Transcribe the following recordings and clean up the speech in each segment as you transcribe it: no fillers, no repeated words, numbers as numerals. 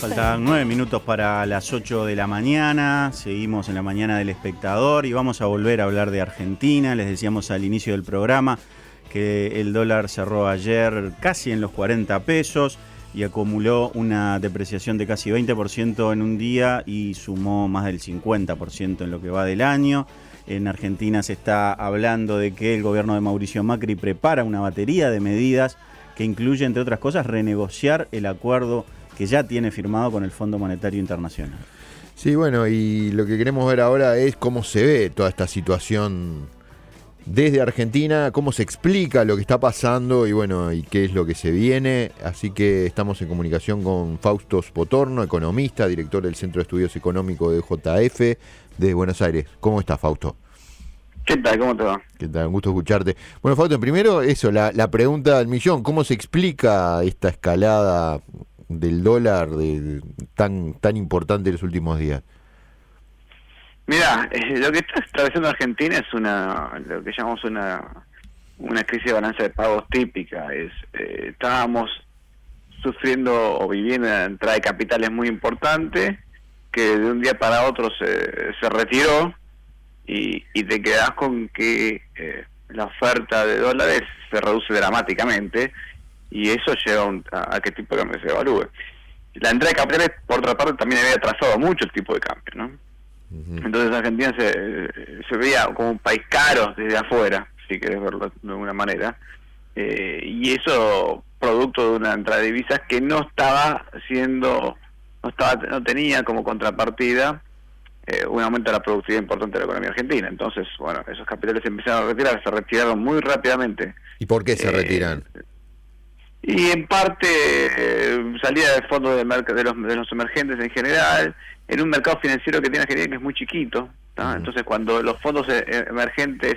Faltan 9 minutos para las 8 de la mañana, seguimos en la mañana del Espectador y vamos a volver a hablar de Argentina. Les decíamos al inicio del programa que el dólar cerró ayer casi en los 40 pesos y acumuló una depreciación de casi 20% en un día y sumó más del 50% en lo que va del año. En Argentina se está hablando de que el gobierno de Mauricio Macri prepara una batería de medidas que incluye, entre otras cosas, renegociar el acuerdo que ya tiene firmado con el Fondo Monetario Internacional. Sí, bueno, y lo que queremos ver ahora es cómo se ve toda esta situación desde Argentina, cómo se explica lo que está pasando y bueno, y qué es lo que se viene. Así que estamos en comunicación con Fausto Spotorno, economista, director del Centro de Estudios Económicos de JF de Buenos Aires. ¿Cómo estás, Fausto? ¿Qué tal? ¿Cómo te va? ¿Qué tal? Un gusto escucharte. Bueno, Fausto, primero eso, la pregunta del millón, ¿cómo se explica esta escalada del dólar tan importante en los últimos días? Mirá, lo que está atravesando Argentina es lo que llamamos una crisis de balanza de pagos típica. Estábamos sufriendo o viviendo una entrada de capitales muy importante que de un día para otro se retiró y te quedás con que la oferta de dólares se reduce dramáticamente y eso lleva a qué tipo de cambio se evalúe. La entrada de capitales, por otra parte, también había atrasado mucho el tipo de cambio, ¿no? Uh-huh. Entonces Argentina se veía como un país caro desde afuera, si querés verlo de alguna manera, y eso producto de una entrada de divisas que no tenía como contrapartida un aumento de la productividad importante de la economía argentina. Entonces, bueno, esos capitales se empezaron a retirar, se retiraron muy rápidamente. ¿Y por qué se retiran? Y en parte salida de fondos de los emergentes en general, en un mercado financiero que tiene Argentina que es muy chiquito, ¿no? Entonces cuando los fondos emergentes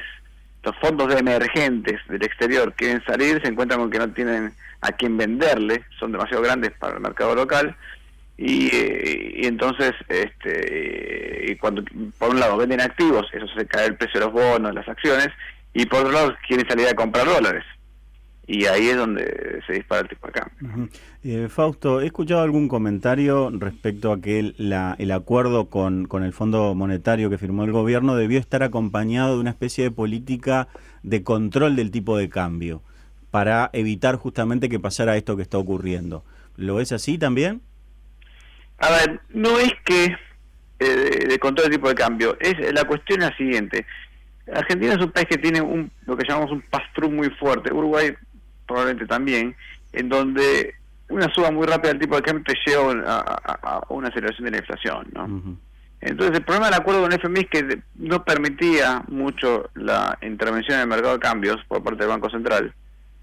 del exterior quieren salir, se encuentran con que no tienen a quién venderle, son demasiado grandes para el mercado local y entonces y cuando por un lado venden activos, eso se cae el precio de los bonos, las acciones, y por otro lado quieren salir a comprar dólares. Y ahí es donde se dispara el tipo de cambio. Uh-huh. Fausto, he escuchado algún comentario respecto a que el acuerdo con el Fondo Monetario que firmó el gobierno debió estar acompañado de una especie de política de control del tipo de cambio para evitar justamente que pasara esto que está ocurriendo. ¿Lo ves así también? A ver, no es que de control del tipo de cambio, la cuestión es la siguiente. Argentina es un país que tiene lo que llamamos un pass-through muy fuerte. Uruguay probablemente también, en donde una suba muy rápida del tipo de cambio te lleva a una aceleración de la inflación, ¿no? Uh-huh. Entonces el problema del acuerdo con el FMI es que no permitía mucho la intervención en el mercado de cambios por parte del Banco Central.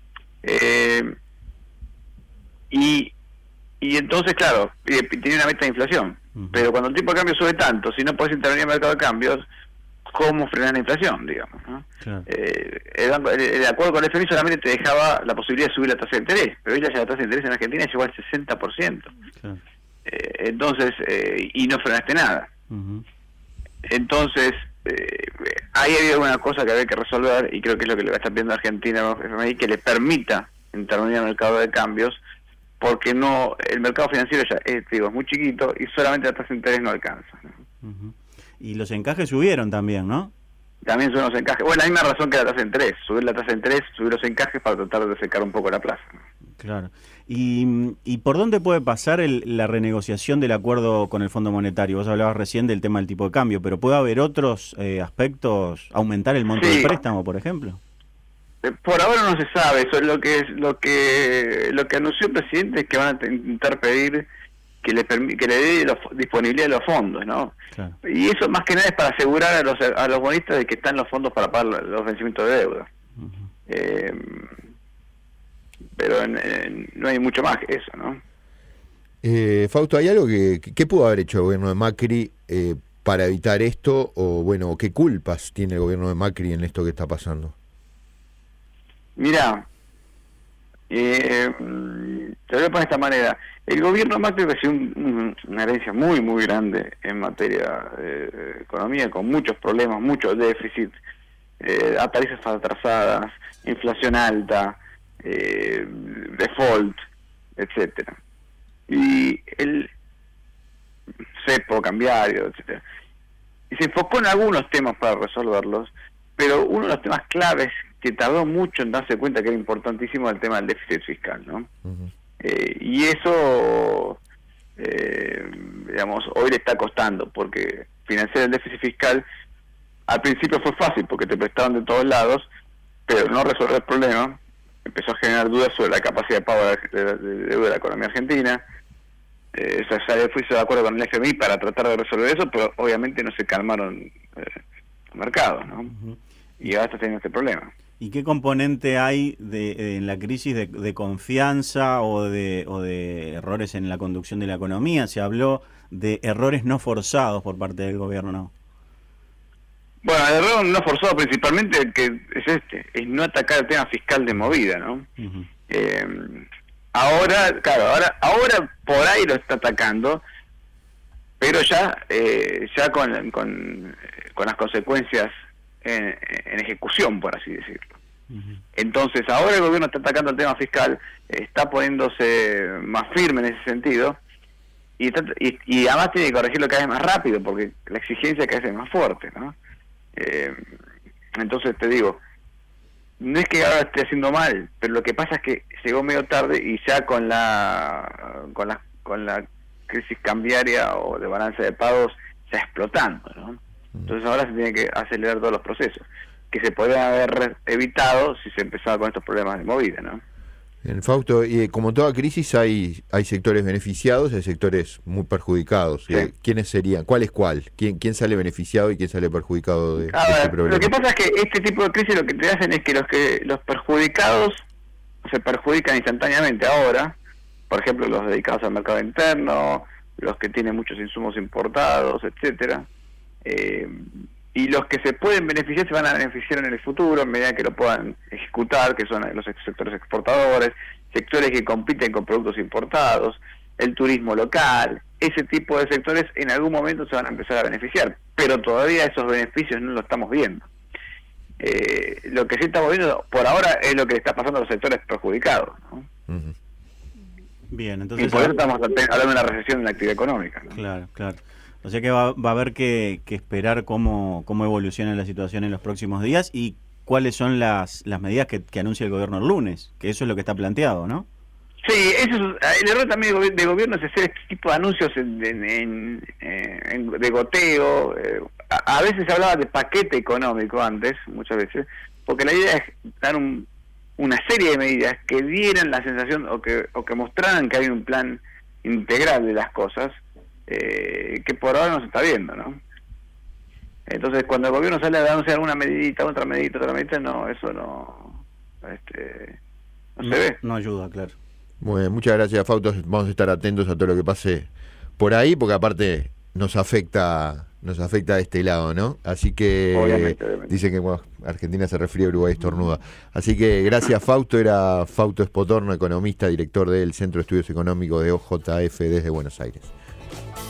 Y entonces, claro, tiene una meta de inflación. Uh-huh. Pero cuando el tipo de cambio sube tanto, si no puedes intervenir en el mercado de cambios, ¿cómo frenar la inflación, digamos, ¿no? Claro. El acuerdo con el FMI solamente te dejaba la posibilidad de subir la tasa de interés, pero hoy la tasa de interés en Argentina llegó al 60%. Claro. Entonces, y no frenaste nada. Uh-huh. Entonces, ahí había alguna cosa que había que resolver, y creo que es lo que le va a estar pidiendo a Argentina al FMI, que le permita intervenir en el mercado de cambios, porque el mercado financiero ya es muy chiquito y solamente la tasa de interés no alcanza, ¿no? Uh-huh. Y los encajes subieron también, ¿no? También suben los encajes. Bueno, la misma razón que la tasa de interés. Subir la tasa de interés, subir los encajes para tratar de secar un poco la plaza. Claro. ¿Y por dónde puede pasar la renegociación del acuerdo con el Fondo Monetario? Vos hablabas recién del tema del tipo de cambio, pero ¿puede haber otros aspectos? ¿Aumentar el monto del préstamo, por ejemplo? Por ahora no se sabe. Eso es lo que anunció el presidente, es que van a intentar pedir que le dé disponibilidad de los fondos, ¿no? Claro. Y eso más que nada es para asegurar a los bonistas de que están los fondos para pagar los vencimientos de deuda. Uh-huh. Pero no hay mucho más que eso, ¿no? Fausto, ¿hay algo que pudo haber hecho el gobierno de Macri para evitar esto? O bueno, ¿qué culpas tiene el gobierno de Macri en esto que está pasando? Mirá, te lo voy a poner de esta manera. El gobierno de Macri recibió una herencia muy, muy grande en materia de economía, con muchos problemas, mucho déficit, a tarifas atrasadas, inflación alta, default, etcétera. Y cepo cambiario, etcétera. Y se enfocó en algunos temas para resolverlos, pero uno de los temas claves que tardó mucho en darse cuenta que era importantísimo el tema del déficit fiscal, ¿no? Uh-huh. Y eso, digamos, hoy le está costando, porque financiar el déficit fiscal al principio fue fácil, porque te prestaban de todos lados, pero no resolver el problema empezó a generar dudas sobre la capacidad de pago de deuda de la economía argentina. Se fue de acuerdo con el FMI para tratar de resolver eso, pero obviamente no se calmaron los mercados, ¿no? Uh-huh. Y ahora está teniendo este problema. ¿Y qué componente hay en la crisis de confianza o de errores en la conducción de la economía? Se habló de errores no forzados por parte del gobierno, ¿no? Bueno, el error no forzado principalmente que es no atacar el tema fiscal de movida, ¿no? Uh-huh. Ahora por ahí lo está atacando, pero ya con las consecuencias en ejecución, por así decirlo. Uh-huh. Entonces, ahora el gobierno está atacando el tema fiscal, está poniéndose más firme en ese sentido, y además tiene que corregirlo cada vez más rápido, porque la exigencia cada vez es más fuerte, ¿no? Entonces te digo, no es que ahora esté haciendo mal, pero lo que pasa es que llegó medio tarde y ya con la crisis cambiaria o de balanza de pagos ya explotando, ¿no? Entonces ahora se tiene que acelerar todos los procesos que se podrían haber evitado si se empezaba con estos problemas de movida, ¿no? Bien, Fausto, como toda crisis hay sectores beneficiados y hay sectores muy perjudicados. Sí. ¿Quiénes serían? ¿Cuál es cuál? ¿Quién sale beneficiado y quién sale perjudicado de este problema? Lo que pasa es que este tipo de crisis lo que te hacen es que los perjudicados se perjudican instantáneamente ahora, por ejemplo los dedicados al mercado interno, los que tienen muchos insumos importados, etcétera, y los que se pueden beneficiar se van a beneficiar en el futuro en medida que lo puedan ejecutar, que son los sectores exportadores, sectores que compiten con productos importados, el turismo local. Ese tipo de sectores en algún momento se van a empezar a beneficiar, pero todavía esos beneficios no lo estamos viendo. Lo que sí estamos viendo por ahora es lo que está pasando a los sectores perjudicados, ¿no? Uh-huh. Bien, entonces, y por eso estamos hablando de una recesión en la actividad económica, ¿no? Claro. O sea que va a haber que esperar cómo evoluciona la situación en los próximos días y cuáles son las medidas que anuncia el gobierno el lunes, que eso es lo que está planteado, ¿no? Sí, el error también de gobierno es hacer este tipo de anuncios de goteo. A veces se hablaba de paquete económico antes, muchas veces, porque la idea es dar una serie de medidas que dieran la sensación o que mostraran que hay un plan integral de las cosas, que por ahora no se está viendo, ¿no? Entonces, cuando el gobierno sale a anunciar una medidita, otra medida, no, eso no se ve. No ayuda, claro. Bueno, muchas gracias, Fausto. Vamos a estar atentos a todo lo que pase por ahí, porque aparte nos afecta de este lado, ¿no? Así que obviamente. Dicen que Argentina se resfría, Uruguay estornuda. Así que gracias, Fausto. Era Fausto Espotorno, economista, director del Centro de Estudios Económicos de OJF desde Buenos Aires.